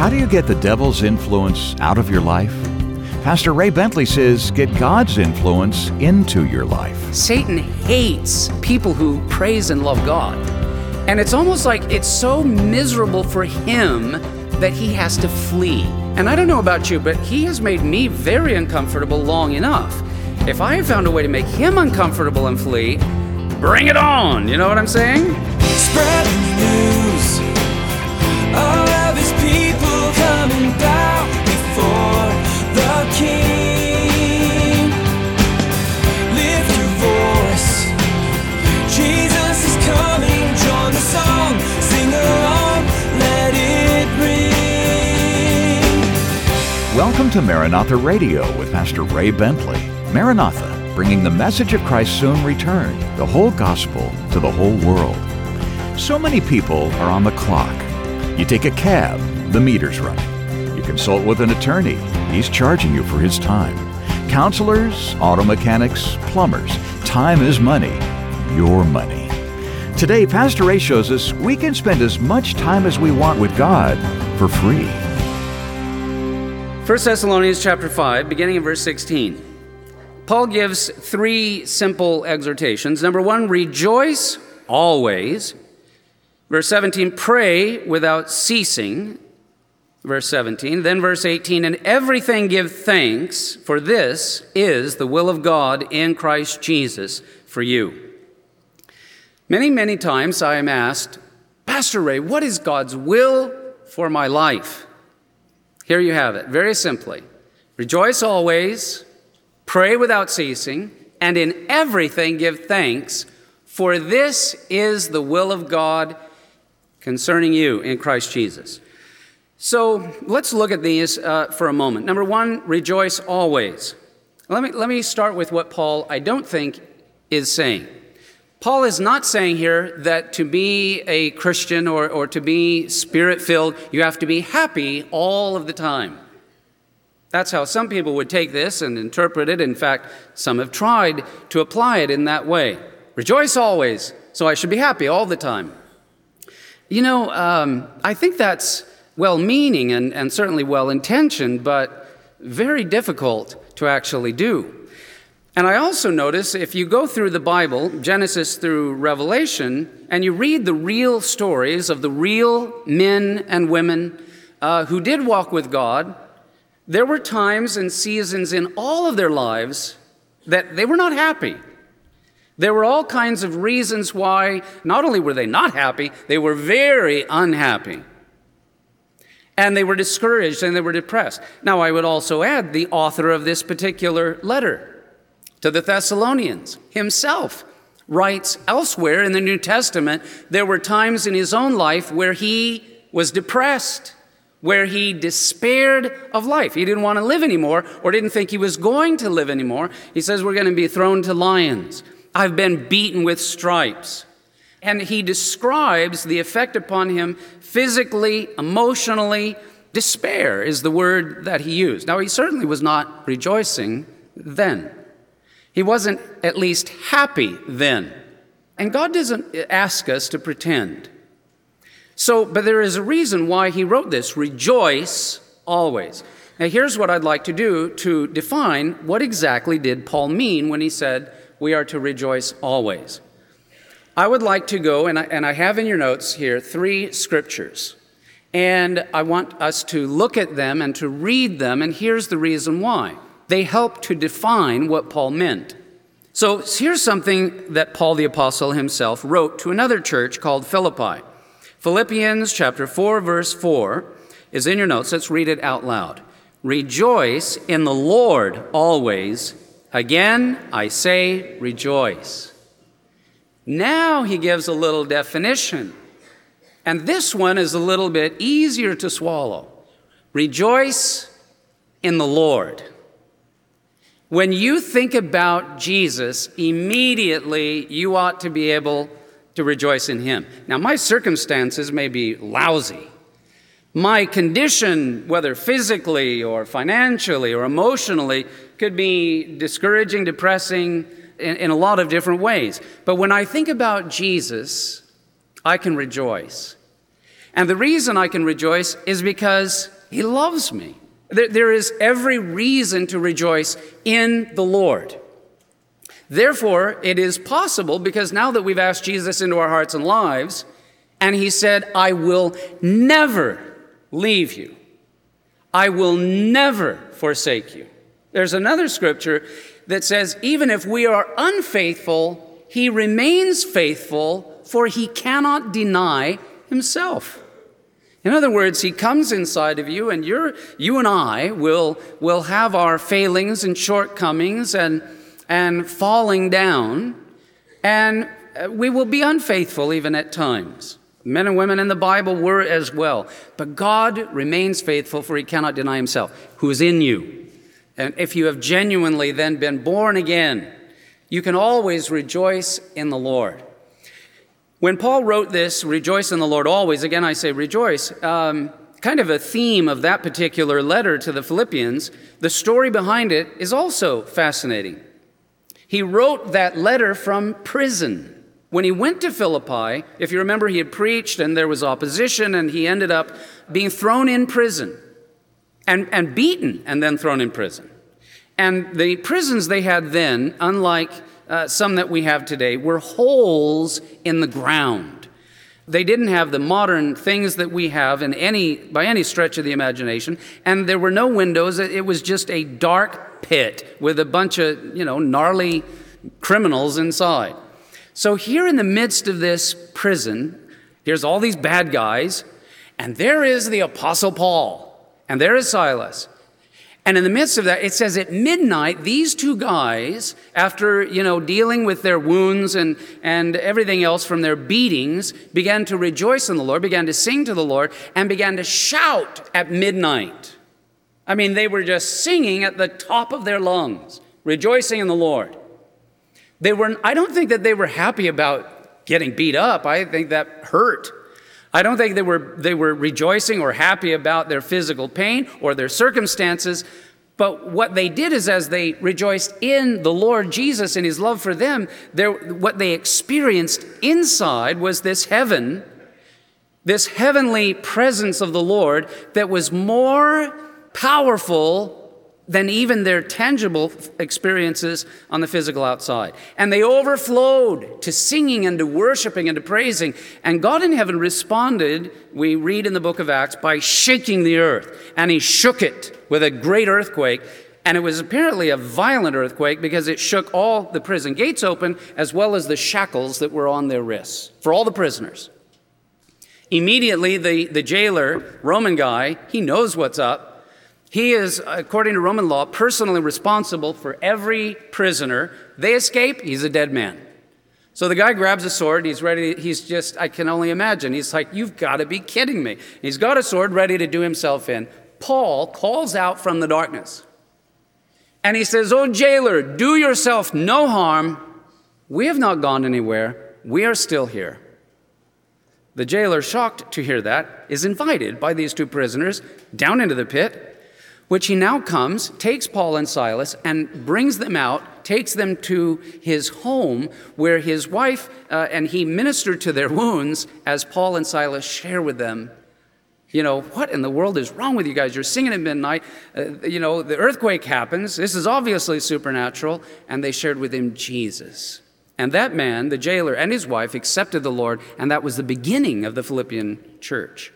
How do you get the devil's influence out of your life? Pastor Ray Bentley says, get God's influence into your life. Satan hates people who praise and love God. And it's almost like it's so miserable for him that he has to flee. And I don't know about you, but he has made me very uncomfortable long enough. If I have found a way to make him uncomfortable and flee, bring it on. You know what I'm saying? Spreading the news. All of his people coming down before the King. Lift your voice. Jesus is coming. Join the song. Sing along. Let it ring. Welcome to Maranatha Radio with Pastor Ray Bentley. Maranatha, bringing the message of Christ's soon return, the whole gospel to the whole world. So many people are on the clock. You take a cab, the meter's running. You consult with an attorney, he's charging you for his time. Counselors, auto mechanics, plumbers, time is money, your money. Today, Pastor Ray shows us we can spend as much time as we want with God for free. 1 Thessalonians chapter 5, beginning in verse 16. Paul gives three simple exhortations. Number one, rejoice always. Verse 17, pray without ceasing. Verse 17. Then verse 18, in everything give thanks, for this is the will of God in Christ Jesus for you. Many, many times I am asked, Pastor Ray, what is God's will for my life? Here you have it, very simply. Rejoice always. Pray without ceasing, and in everything give thanks, for this is the will of God concerning you in Christ Jesus. So let's look at these for a moment. Number one, rejoice always. Let me start with what Paul, I don't think, is saying. Paul is not saying here that to be a Christian or to be Spirit-filled, you have to be happy all of the time. That's how some people would take this and interpret it. In fact, some have tried to apply it in that way. Rejoice always, so I should be happy all the time. You know, I think that's well-meaning and certainly well-intentioned, but very difficult to actually do. And I also notice if you go through the Bible, Genesis through Revelation, and you read the real stories of the real men and women who did walk with God, there were times and seasons in all of their lives that they were not happy. There were all kinds of reasons why not only were they not happy, they were very unhappy. And they were discouraged and they were depressed. Now, I would also add the author of this particular letter to the Thessalonians himself writes elsewhere in the New Testament, there were times in his own life where he was depressed, where he despaired of life. He didn't want to live anymore or didn't think he was going to live anymore. He says, we're going to be thrown to lions. I've been beaten with stripes. And he describes the effect upon him physically, emotionally. Despair is the word that he used. Now, he certainly was not rejoicing then. He wasn't at least happy then. And God doesn't ask us to pretend. But there is a reason why he wrote this, rejoice always. Now here's what I'd like to do to define what exactly did Paul mean when he said we are to rejoice always. I would like to go, and I have in your notes here, 3 scriptures. And I want us to look at them and to read them, and here's the reason why. They help to define what Paul meant. So here's something that Paul the Apostle himself wrote to another church called Philippi. Philippians chapter 4, verse 4 is in your notes. Let's read it out loud. Rejoice in the Lord always. Again, I say rejoice. Now he gives a little definition. And this one is a little bit easier to swallow. Rejoice in the Lord. When you think about Jesus, immediately you ought to be able to rejoice in him. Now, my circumstances may be lousy. My condition, whether physically or financially or emotionally, could be discouraging, depressing in a lot of different ways. But when I think about Jesus, I can rejoice. And the reason I can rejoice is because he loves me. There is every reason to rejoice in the Lord. Therefore, it is possible, because now that we've asked Jesus into our hearts and lives, and he said, I will never leave you. I will never forsake you. There's another scripture that says, even if we are unfaithful, he remains faithful, for he cannot deny himself. In other words, he comes inside of you, and you and I will have our failings and shortcomings and falling down, and we will be unfaithful even at times. Men and women in the Bible were as well. But God remains faithful, for he cannot deny himself, who is in you. And if you have genuinely then been born again, you can always rejoice in the Lord. When Paul wrote this, rejoice in the Lord always, again I say rejoice, kind of a theme of that particular letter to the Philippians, the story behind it is also fascinating. He wrote that letter from prison. When he went to Philippi, if you remember, he had preached and there was opposition, and he ended up being thrown in prison and beaten and then thrown in prison. And the prisons they had then, unlike some that we have today, were holes in the ground. They didn't have the modern things that we have by any stretch of the imagination, and there were no windows. It was just a dark pit with a bunch of, gnarly criminals inside. So here in the midst of this prison, here's all these bad guys, and there is the Apostle Paul, and there is Silas. And in the midst of that, it says at midnight, these two guys, after, dealing with their wounds and everything else from their beatings, began to rejoice in the Lord, began to sing to the Lord, and began to shout at midnight. I mean, they were just singing at the top of their lungs, rejoicing in the Lord. I don't think that they were happy about getting beat up. I think that hurt. I don't think they were rejoicing or happy about their physical pain or their circumstances. But what they did is, as they rejoiced in the Lord Jesus and his love for them, what they experienced inside was this heavenly presence of the Lord that was more powerful than even their tangible experiences on the physical outside. And they overflowed to singing and to worshiping and to praising. And God in heaven responded, we read in the book of Acts, by shaking the earth. And he shook it with a great earthquake. And it was apparently a violent earthquake, because it shook all the prison gates open, as well as the shackles that were on their wrists for all the prisoners. Immediately, the jailer, Roman guy, he knows what's up. He is, according to Roman law, personally responsible for every prisoner. They escape, he's a dead man. So the guy grabs a sword, he's ready, I can only imagine. He's like, you've got to be kidding me. He's got a sword ready to do himself in. Paul calls out from the darkness. And he says, "Oh, jailer, do yourself no harm. We have not gone anywhere. We are still here." The jailer, shocked to hear that, is invited by these two prisoners down into the pit, which he now comes, takes Paul and Silas, and brings them out, takes them to his home, where his wife and he ministered to their wounds as Paul and Silas share with them, what in the world is wrong with you guys? You're singing at midnight. The earthquake happens. This is obviously supernatural. And they shared with him Jesus. And that man, the jailer, and his wife accepted the Lord, and that was the beginning of the Philippian church.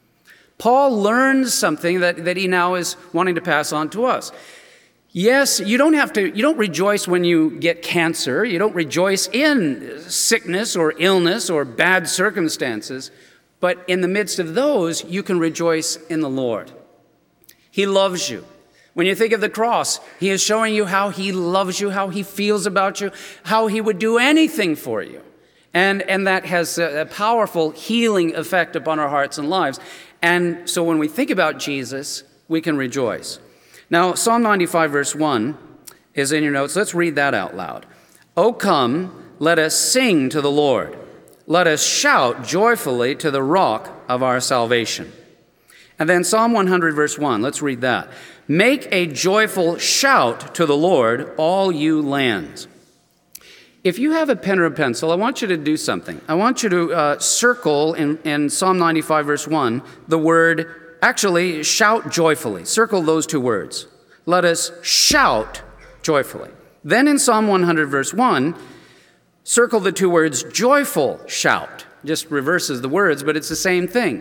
Paul learned something that he now is wanting to pass on to us. Yes, you don't rejoice when you get cancer. You don't rejoice in sickness or illness or bad circumstances. But in the midst of those, you can rejoice in the Lord. He loves you. When you think of the cross, he is showing you how he loves you, how he feels about you, how he would do anything for you. And that has a powerful healing effect upon our hearts and lives. And so when we think about Jesus, we can rejoice. Now, Psalm 95, verse 1 is in your notes. Let's read that out loud. "O come, let us sing to the Lord. Let us shout joyfully to the rock of our salvation." And then Psalm 100, verse 1. Let's read that. "Make a joyful shout to the Lord, all you lands." If you have a pen or a pencil, I want you to do something. I want you to circle in Psalm 95, verse 1, the word, actually, shout joyfully. Circle those two words. Let us shout joyfully. Then in Psalm 100, verse 1, circle the two words, joyful shout. Just reverses the words, but it's the same thing.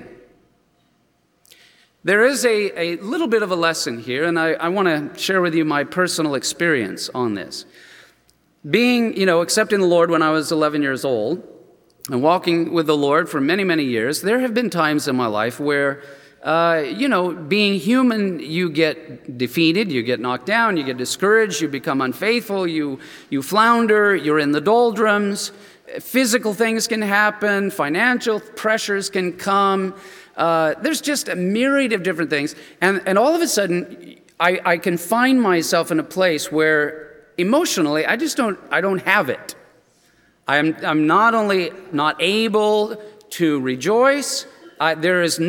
There is a little bit of a lesson here, and I want to share with you my personal experience on this. Being, accepting the Lord when I was 11 years old and walking with the Lord for many, many years, there have been times in my life where, being human, you get defeated, you get knocked down, you get discouraged, you become unfaithful, you flounder, you're in the doldrums. Physical things can happen, financial pressures can come. There's just a myriad of different things. And all of a sudden, I can find myself in a place where emotionally, I don't have it. I'm not only not able to rejoice, there is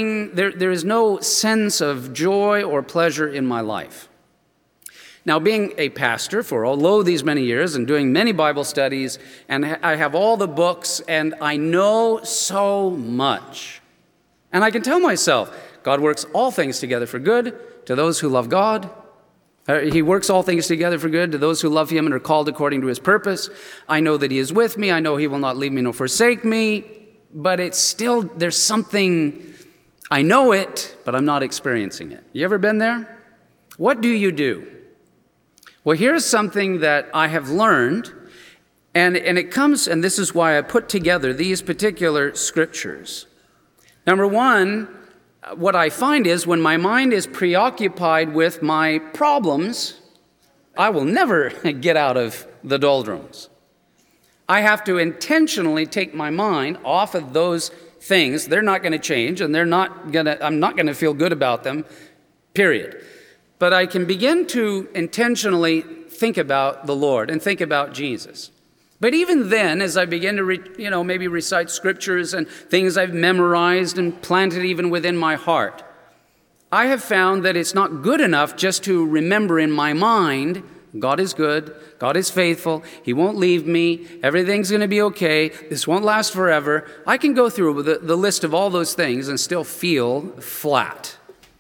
no sense of joy or pleasure in my life. Now, being a pastor for all these many years and doing many Bible studies, and I have all the books, and I know so much. And I can tell myself, God works all things together for good to those who love God. He works all things together for good to those who love him and are called according to his purpose. I know that he is with me. I know he will not leave me nor forsake me. But it's still, there's something, I know it, but I'm not experiencing it. You ever been there? What do you do? Well, here's something that I have learned, and it comes, and this is why I put together these particular scriptures. Number one, what I find is when my mind is preoccupied with my problems, I will never get out of the doldrums. I have to intentionally take my mind off of those things. They're not going to change, and I'm not going to feel good about them, period. But I can begin to intentionally think about the Lord and think about Jesus. But even then, as I begin to, maybe recite scriptures and things I've memorized and planted even within my heart, I have found that it's not good enough just to remember in my mind, God is good, God is faithful, he won't leave me, everything's going to be okay, this won't last forever. I can go through the list of all those things and still feel flat.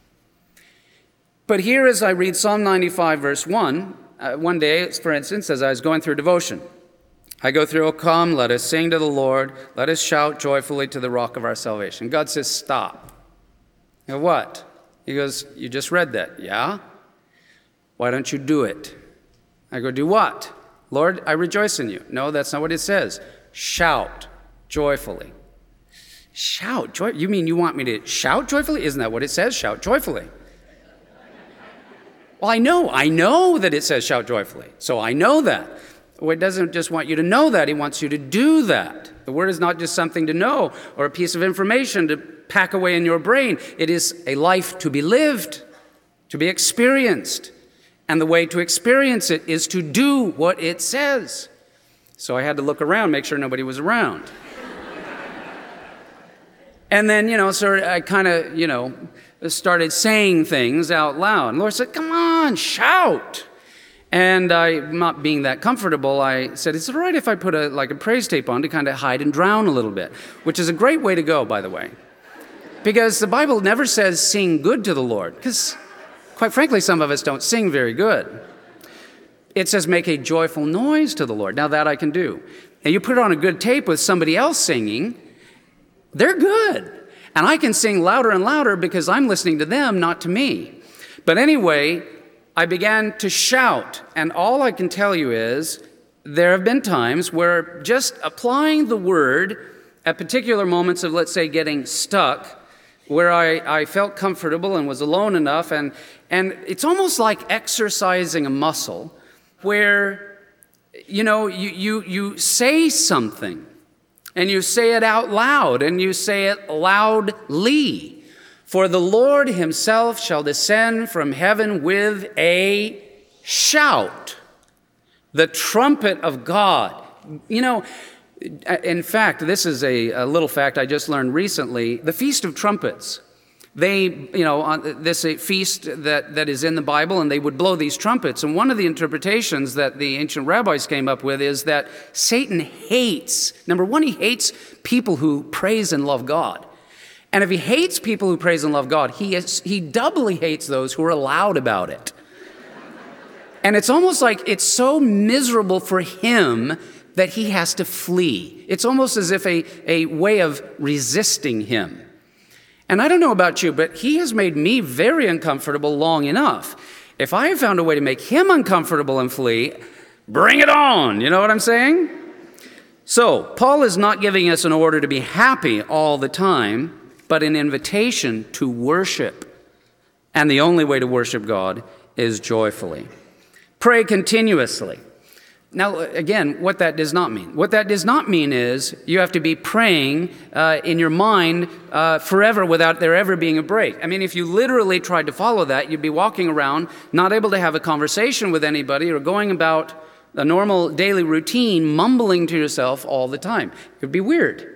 But here as I read Psalm 95, verse 1, one day, for instance, as I was going through devotion, I go through, "Oh, come, let us sing to the Lord. Let us shout joyfully to the rock of our salvation." God says, stop. I go, what? He goes, you just read that. Yeah? Why don't you do it? I go, do what? Lord, I rejoice in you. No, that's not what it says. Shout joyfully. Shout joy? You mean you want me to shout joyfully? Isn't that what it says? Shout joyfully. Well, I know that it says shout joyfully. So I know that. Well, it doesn't just want you to know that. He wants you to do that. The word is not just something to know or a piece of information to pack away in your brain. It is a life to be lived, to be experienced. And the way to experience it is to do what it says. So I had to look around, make sure nobody was around. And then, I kind of, started saying things out loud. And the Lord said, come on, shout. And I, not being that comfortable, I said, is it all right if I put a praise tape on to kind of hide and drown a little bit? Which is a great way to go, by the way. Because the Bible never says sing good to the Lord. Because, quite frankly, some of us don't sing very good. It says make a joyful noise to the Lord. Now that I can do. And you put it on a good tape with somebody else singing, they're good. And I can sing louder and louder because I'm listening to them, not to me. But anyway, I began to shout, and all I can tell you is there have been times where just applying the word at particular moments of, let's say, getting stuck, where I felt comfortable and was alone enough, and it's almost like exercising a muscle where, you say something, and you say it out loud, and you say it loudly. For the Lord himself shall descend from heaven with a shout, the trumpet of God. In fact, this is a little fact I just learned recently. The Feast of Trumpets They, on this feast that is in the Bible, and they would blow these trumpets. And one of the interpretations that the ancient rabbis came up with is that Satan hates, number one, he hates people who praise and love God. And if he hates people who praise and love God, he doubly hates those who are loud about it. And it's almost like it's so miserable for him that he has to flee. It's almost as if a way of resisting him. And I don't know about you, but he has made me very uncomfortable long enough. If I have found a way to make him uncomfortable and flee, bring it on. You know what I'm saying? So, Paul is not giving us an order to be happy all the time, but an invitation to worship. And the only way to worship God is joyfully. Pray continuously. Now, again, what that does not mean. What that does not mean is you have to be praying in your mind forever without there ever being a break. I mean, if you literally tried to follow that, you'd be walking around, not able to have a conversation with anybody or going about a normal daily routine, mumbling to yourself all the time. It would be weird.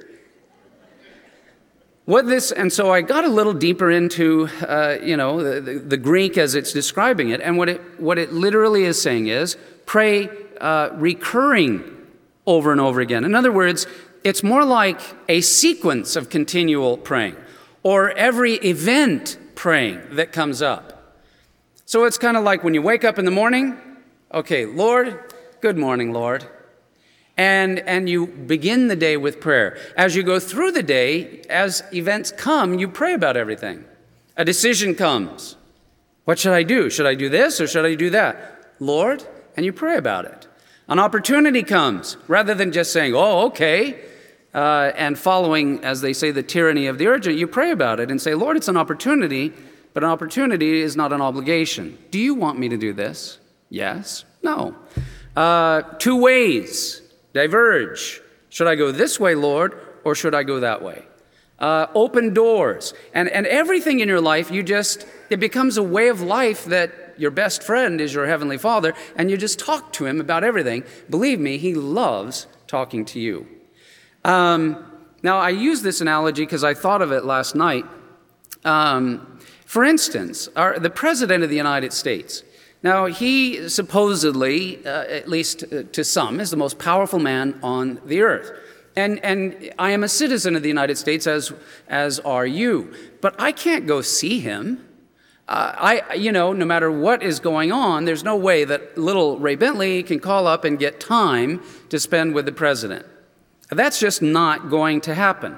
And so I got a little deeper into, the Greek as it's describing it. And what it literally is saying is pray recurring over and over again. In other words, it's more like a sequence of continual praying or every event praying that comes up. So it's kind of like when you wake up in the morning, okay, Lord, good morning, Lord. And you begin the day with prayer. As you go through the day, as events come, you pray about everything. A decision comes. What should I do? Should I do this or should I do that? Lord, and you pray about it. An opportunity comes. Rather than just saying, oh, okay, and following, as they say, the tyranny of the urgent, you pray about it and say, Lord, it's an opportunity, but an opportunity is not an obligation. Do you want me to do this? Yes? No. Two ways diverge. Should I go this way, Lord, or should I go that way? Open doors. And everything in your life, it becomes a way of life that your best friend is your Heavenly Father, and you just talk to Him about everything. Believe me, He loves talking to you. Now, I use this analogy because I thought of it last night. For instance, the President of the United States. Now, he supposedly, at least to some, is the most powerful man on the earth. And I am a citizen of the United States, as are you. But I can't go see him. No matter what is going on, there's no way that little Ray Bentley can call up and get time to spend with the president. That's just not going to happen.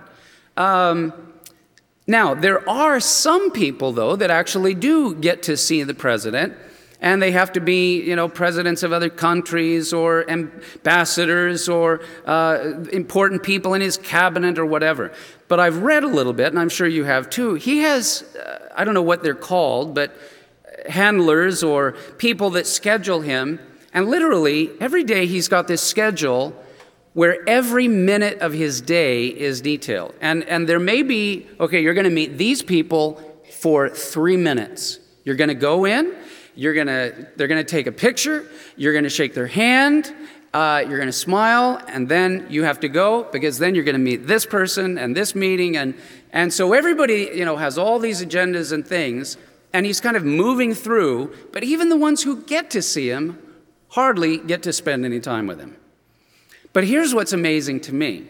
Now, there are some people, though, that actually do get to see the president. And they have to be, presidents of other countries or ambassadors or important people in his cabinet or whatever. But I've read a little bit, and I'm sure you have too. He has, I don't know what they're called, but handlers or people that schedule him. And literally, every day he's got this schedule where every minute of his day is detailed. And there may be, okay, you're going to meet these people for 3 minutes. You're going to go in. They're going to take a picture, you're going to shake their hand, you're going to smile, and then you have to go because then you're going to meet this person and this meeting. And so everybody, has all these agendas and things, and he's kind of moving through, but even the ones who get to see him hardly get to spend any time with him. But here's what's amazing to me,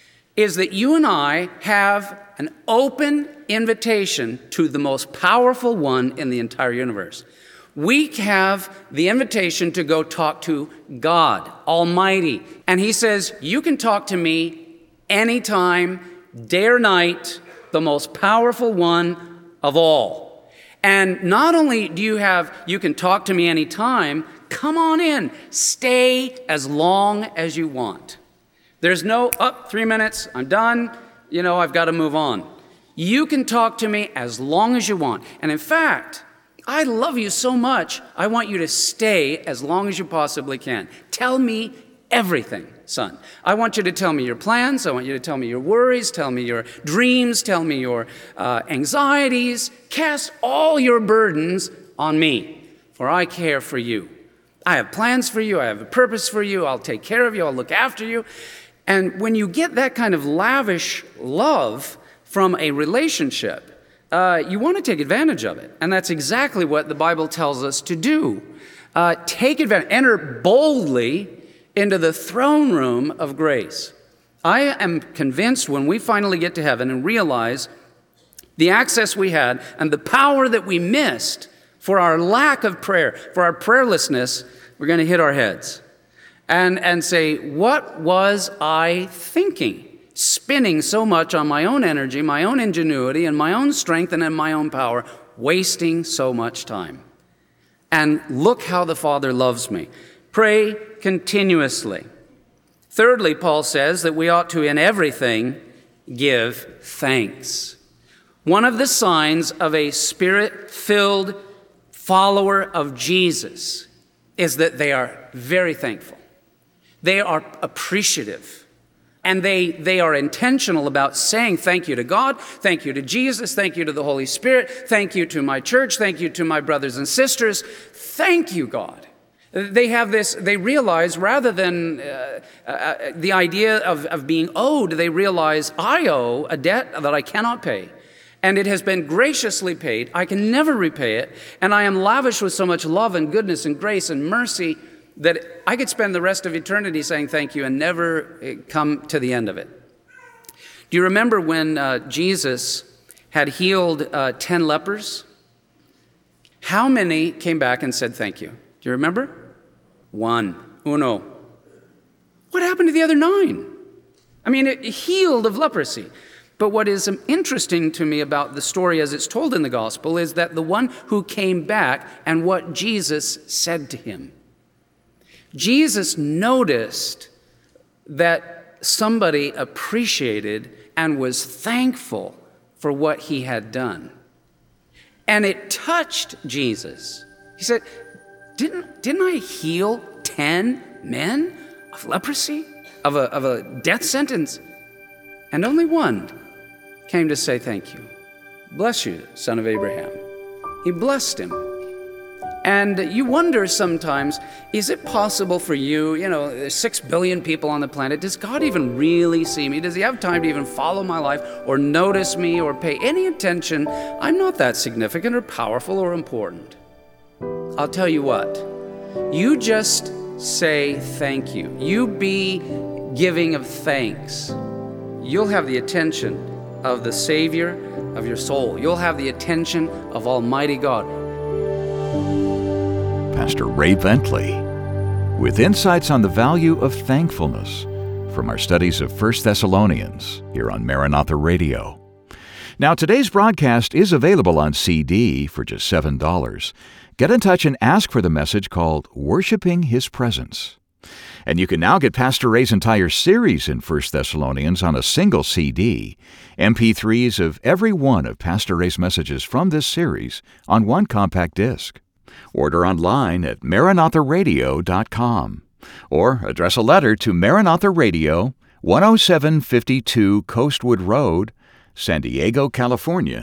is that you and I have an open invitation to the most powerful one in the entire universe. We have the invitation to go talk to God Almighty. And He says, you can talk to me anytime, day or night, the most powerful one of all. And not only you can talk to me anytime, come on in, stay as long as you want. There's no, 3 minutes, I'm done, I've got to move on. You can talk to me as long as you want. And in fact, I love you so much, I want you to stay as long as you possibly can. Tell me everything, son. I want you to tell me your plans. I want you to tell me your worries. Tell me your dreams. Tell me your anxieties. Cast all your burdens on me, for I care for you. I have plans for you. I have a purpose for you. I'll take care of you. I'll look after you. And when you get that kind of lavish love from a relationship, you want to take advantage of it. And that's exactly what the Bible tells us to do. Take advantage, enter boldly into the throne room of grace. I am convinced when we finally get to heaven and realize the access we had and the power that we missed for our lack of prayer, for our prayerlessness, we're going to hit our heads and say, what was I thinking? Spinning so much on my own energy, my own ingenuity, and my own strength and in my own power, wasting so much time. And look how the Father loves me. Pray continuously. Thirdly, Paul says that we ought to, in everything, give thanks. One of the signs of a Spirit-filled follower of Jesus is that they are very thankful. They are appreciative. And they are intentional about saying thank you to God, thank you to Jesus, thank you to the Holy Spirit, thank you to my church, thank you to my brothers and sisters. Thank you, God. They have this, they realize rather than the idea of being owed, they realize I owe a debt that I cannot pay. And it has been graciously paid. I can never repay it. And I am lavish with so much love and goodness and grace and mercy that I could spend the rest of eternity saying thank you and never come to the end of it. Do you remember when Jesus had healed 10 lepers? How many came back and said thank you? Do you remember? Uno. What happened to the other 9? I mean, it healed of leprosy. But what is interesting to me about the story as it's told in the gospel is that the one who came back and what Jesus said to him. Jesus noticed that somebody appreciated and was thankful for what he had done. And it touched Jesus. He said, didn't I heal 10 men of leprosy, of a death sentence? And only one came to say thank you. Bless you, son of Abraham. He blessed him. And you wonder sometimes, is it possible for you, there's 6 billion people on the planet, does God even really see me? Does he have time to even follow my life or notice me or pay any attention? I'm not that significant or powerful or important. I'll tell you what, you just say thank you. You be giving of thanks. You'll have the attention of the Savior of your soul. You'll have the attention of Almighty God. Pastor Ray Bentley, with insights on the value of thankfulness from our studies of 1 Thessalonians here on Maranatha Radio. Now, today's broadcast is available on CD for just $7. Get in touch and ask for the message called Worshiping His Presence. And you can now get Pastor Ray's entire series in 1 Thessalonians on a single CD, MP3s of every one of Pastor Ray's messages from this series on one compact disc. Order online at maranatharadio.com or address a letter to Maranatha Radio, 10752 Coastwood Road, San Diego, California,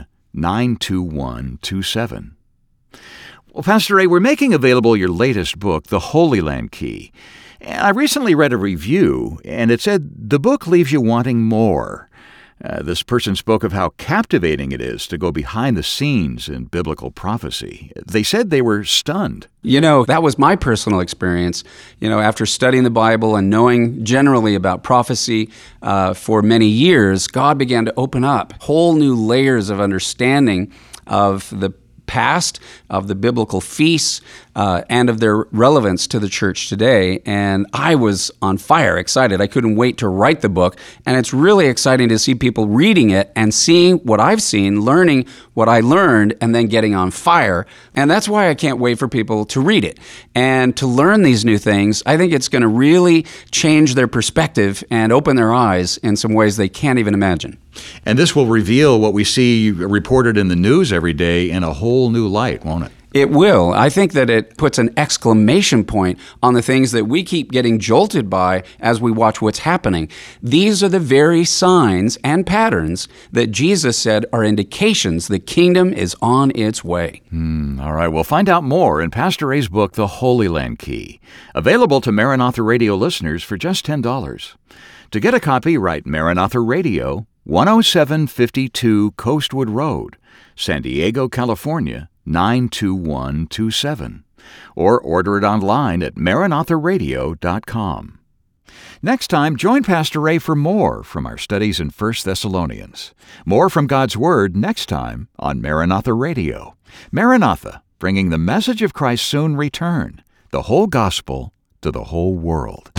92127. Well, Pastor Ray, we're making available your latest book, The Holy Land Key. I recently read a review, and it said the book leaves you wanting more. This person spoke of how captivating it is to go behind the scenes in biblical prophecy. They said they were stunned. That was my personal experience. After studying the Bible and knowing generally about prophecy for many years, God began to open up whole new layers of understanding of the past, of the biblical feasts, and of their relevance to the church today. And I was on fire, excited. I couldn't wait to write the book. And it's really exciting to see people reading it and seeing what I've seen, learning what I learned, and then getting on fire. And that's why I can't wait for people to read it and to learn these new things. I think it's going to really change their perspective and open their eyes in some ways they can't even imagine. And this will reveal what we see reported in the news every day in a whole new light, won't it? It will. I think that it puts an exclamation point on the things that we keep getting jolted by as we watch what's happening. These are the very signs and patterns that Jesus said are indications the kingdom is on its way. All right. We'll find out more in Pastor Ray's book, The Holy Land Key, available to Maranatha Radio listeners for just $10. To get a copy, write Maranatha Radio, 10752 Coastwood Road, San Diego, California, 92127. Or order it online at MaranathaRadio.com. Next time, join Pastor Ray for more from our studies in 1 Thessalonians. More from God's Word next time on Maranatha Radio. Maranatha, bringing the message of Christ's soon return, the whole gospel to the whole world.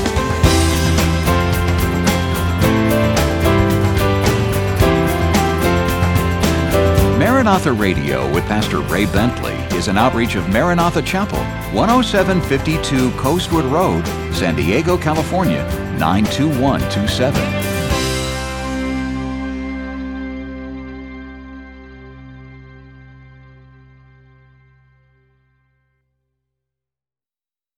Maranatha Radio with Pastor Ray Bentley is an outreach of Maranatha Chapel, 10752 Coastwood Road, San Diego, California, 92127.